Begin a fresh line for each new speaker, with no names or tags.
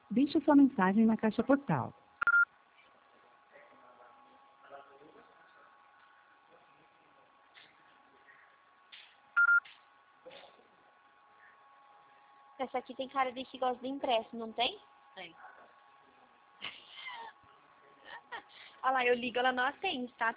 Deixe sua mensagem na caixa postal.
Essa aqui tem cara de que gosta de empréstimo, não tem?
Tem.
Olha lá, eu ligo, ela não atende, tá?